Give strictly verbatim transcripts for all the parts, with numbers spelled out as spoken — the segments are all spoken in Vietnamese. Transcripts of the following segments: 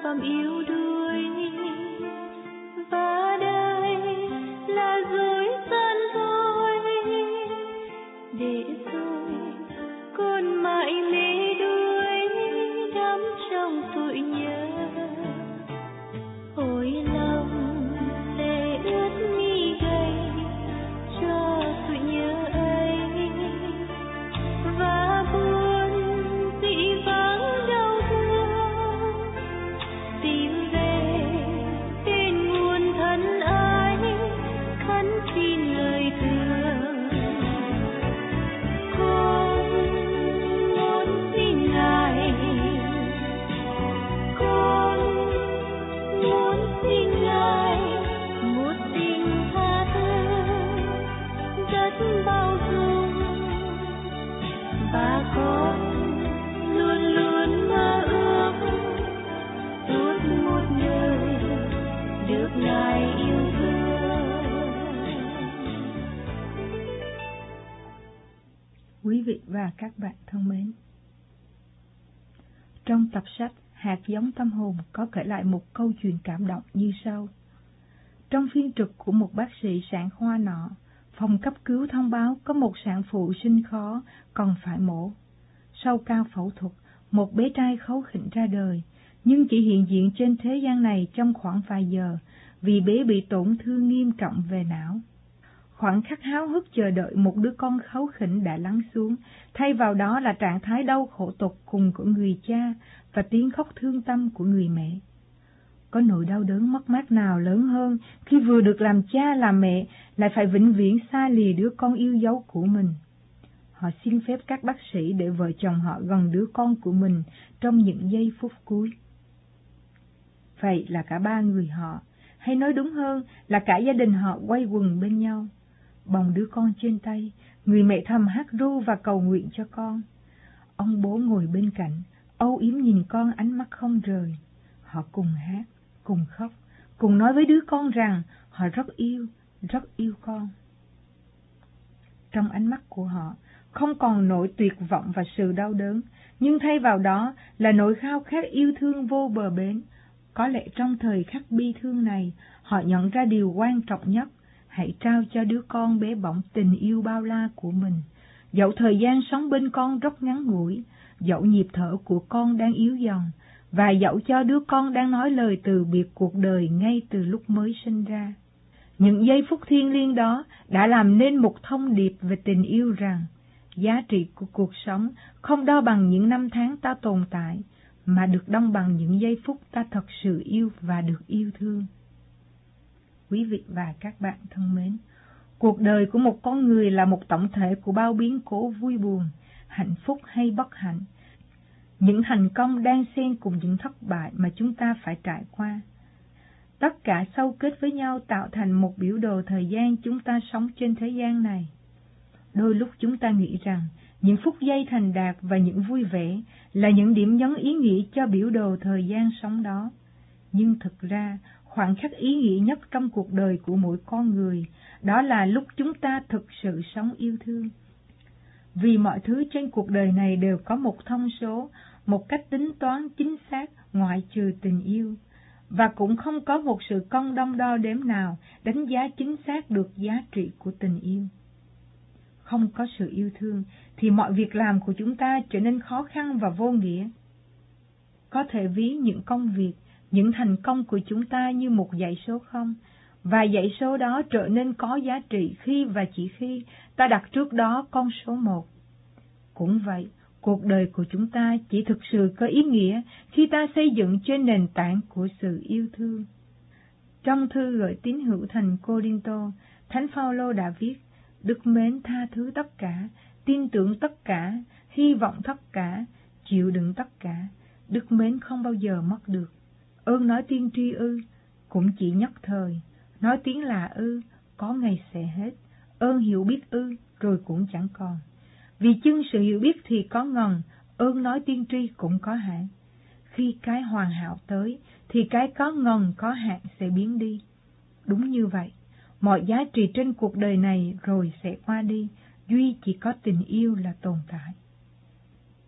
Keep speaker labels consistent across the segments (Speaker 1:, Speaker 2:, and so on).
Speaker 1: phẩm yếu đuối, và đời là dối gian thôi, để rồi con mãi mê đuối đắm trong tội nhớ. Ôi lòng lệ ướt mi gầy cho tội nhớ ấy, và buồn dị vắng đau thương tìm về bên nguồn thân ái, khấn xin lời thương. Con muốn xin Ngài, con muốn xin Ngài một tình tha thứ rất bao dung, và con luôn luôn mơ ước ước một đời được Ngài yêu thương.
Speaker 2: Quý vị và các bạn thân mến, trong tập sách Hạt giống tâm hồn có kể lại một câu chuyện cảm động như sau. Trong phiên trực của một bác sĩ sản khoa nọ, phòng cấp cứu thông báo có một sản phụ sinh khó còn phải mổ. Sau ca phẫu thuật, một bé trai kháu khỉnh ra đời, nhưng chỉ hiện diện trên thế gian này trong khoảng vài giờ vì bé bị tổn thương nghiêm trọng về não. Khoảnh khắc háo hức chờ đợi một đứa con kháu khỉnh đã lắng xuống, thay vào đó là trạng thái đau khổ tột cùng của người cha và tiếng khóc thương tâm của người mẹ. Có nỗi đau đớn mất mát nào lớn hơn khi vừa được làm cha làm mẹ lại phải vĩnh viễn xa lìa đứa con yêu dấu của mình. Họ xin phép các bác sĩ để vợ chồng họ gần đứa con của mình trong những giây phút cuối. Vậy là cả ba người họ, hay nói đúng hơn là cả gia đình họ quay quần bên nhau. Bồng đứa con trên tay, người mẹ thầm hát ru và cầu nguyện cho con. Ông bố ngồi bên cạnh, âu yếm nhìn con ánh mắt không rời. Họ cùng hát, cùng khóc, cùng nói với đứa con rằng họ rất yêu, rất yêu con. Trong ánh mắt của họ không còn nỗi tuyệt vọng và sự đau đớn, nhưng thay vào đó là nỗi khao khát yêu thương vô bờ bến. Có lẽ trong thời khắc bi thương này, họ nhận ra điều quan trọng nhất: hãy trao cho đứa con bé bỏng tình yêu bao la của mình. Dẫu thời gian sống bên con rất ngắn ngủi, dẫu nhịp thở của con đang yếu dần, và dẫu cho đứa con đang nói lời từ biệt cuộc đời ngay từ lúc mới sinh ra. Những giây phút thiêng liêng đó đã làm nên một thông điệp về tình yêu rằng giá trị của cuộc sống không đo bằng những năm tháng ta tồn tại, mà được đong bằng những giây phút ta thật sự yêu và được yêu thương. Quý vị và các bạn thân mến, cuộc đời của một con người là một tổng thể của bao biến cố vui buồn, hạnh phúc hay bất hạnh. Những thành công đang xen cùng những thất bại mà chúng ta phải trải qua. Tất cả xâu kết với nhau tạo thành một biểu đồ thời gian chúng ta sống trên thế gian này. Đôi lúc chúng ta nghĩ rằng những phút giây thành đạt và những vui vẻ là những điểm nhấn ý nghĩa cho biểu đồ thời gian sống đó. Nhưng thực ra, khoảnh khắc ý nghĩa nhất trong cuộc đời của mỗi con người, đó là lúc chúng ta thực sự sống yêu thương. Vì mọi thứ trên cuộc đời này đều có một thông số, một cách tính toán chính xác ngoại trừ tình yêu. Và cũng không có một sự cân đong đo đếm nào đánh giá chính xác được giá trị của tình yêu. Không có sự yêu thương thì mọi việc làm của chúng ta trở nên khó khăn và vô nghĩa. Có thể ví những công việc, những thành công của chúng ta như một dãy số không, và dãy số đó trở nên có giá trị khi và chỉ khi ta đặt trước đó con số một. Cũng vậy, cuộc đời của chúng ta chỉ thực sự có ý nghĩa khi ta xây dựng trên nền tảng của sự yêu thương. Trong thư gửi tín hữu thành Cô-rinh-tô, Thánh Phao-lô đã viết: Đức mến tha thứ tất cả, tin tưởng tất cả, hy vọng tất cả, chịu đựng tất cả. Đức mến không bao giờ mất được. Ơn nói tiên tri ư, cũng chỉ nhất thời. Nói tiếng là ư, có ngày sẽ hết. Ơn hiểu biết ư, rồi cũng chẳng còn. Vì chưng sự hiểu biết thì có ngần, ơn nói tiên tri cũng có hạn. Khi cái hoàn hảo tới, thì cái có ngần có hạn sẽ biến đi. Đúng như vậy, mọi giá trị trên cuộc đời này rồi sẽ qua đi, duy chỉ có tình yêu là tồn tại.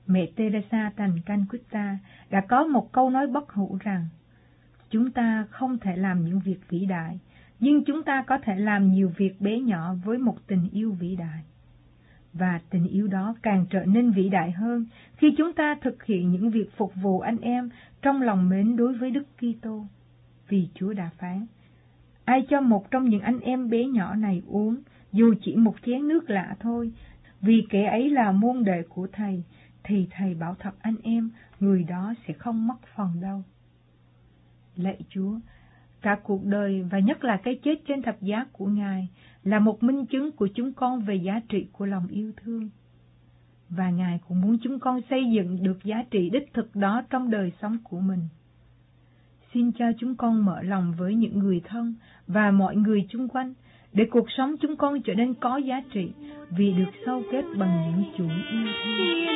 Speaker 2: Mẹ Teresa thành Calcutta đã có một câu nói bất hủ rằng, chúng ta không thể làm những việc vĩ đại, nhưng chúng ta có thể làm nhiều việc bé nhỏ với một tình yêu vĩ đại. Và tình yêu đó càng trở nên vĩ đại hơn khi chúng ta thực hiện những việc phục vụ anh em trong lòng mến đối với Đức Kitô. Vì Chúa đã phán, ai cho một trong những anh em bé nhỏ này uống, dù chỉ một chén nước lạ thôi, vì kẻ ấy là môn đệ của Thầy, thì Thầy bảo thật anh em, người đó sẽ không mất phần đâu. Lạy Chúa, cả cuộc đời và nhất là cái chết trên thập giá của Ngài là một minh chứng của chúng con về giá trị của lòng yêu thương. Và Ngài cũng muốn chúng con xây dựng được giá trị đích thực đó trong đời sống của mình. Xin cho chúng con mở lòng với những người thân và mọi người chung quanh, để cuộc sống chúng con trở nên có giá trị vì được sâu kết bằng những chuỗi yêu thương.